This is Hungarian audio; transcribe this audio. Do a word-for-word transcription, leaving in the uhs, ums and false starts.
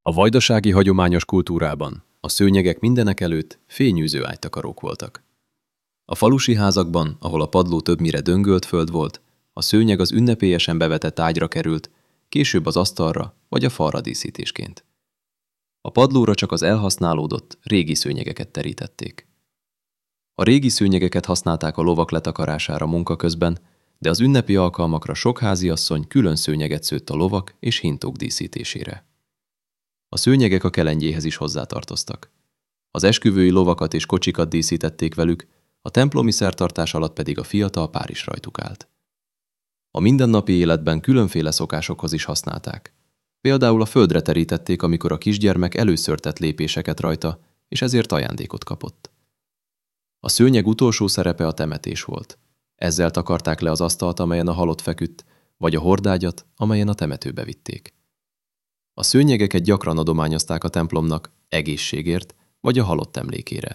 A vajdasági hagyományos kultúrában a szőnyegek mindenekelőtt fényűző ágytakarók voltak. A falusi házakban, ahol a padló többnyire döngölt föld volt, a szőnyeg az ünnepélyesen bevetett ágyra került, később az asztalra vagy a falra díszítésként. A padlóra csak az elhasználódott, régi szőnyegeket terítették. A régi szőnyegeket használták a lovak letakarására munka közben, de az ünnepi alkalmakra sok háziasszony külön szőnyeget szőtt a lovak és hintók díszítésére. A szőnyegek a kelengyéhez is hozzátartoztak. Az esküvői lovakat és kocsikat díszítették velük, a templomi szertartás alatt pedig a fiatal pár is rajtuk állt. A mindennapi életben különféle szokásokhoz is használták. Például a földre terítették, amikor a kisgyermek először tett lépéseket rajta, és ezért ajándékot kapott. A szőnyeg utolsó szerepe a temetés volt. Ezzel takarták le az asztalt, amelyen a halott feküdt, vagy a hordágyat, amelyen a temetőbe vitték. A szőnyegeket gyakran adományozták a templomnak egészségért vagy a halott emlékére.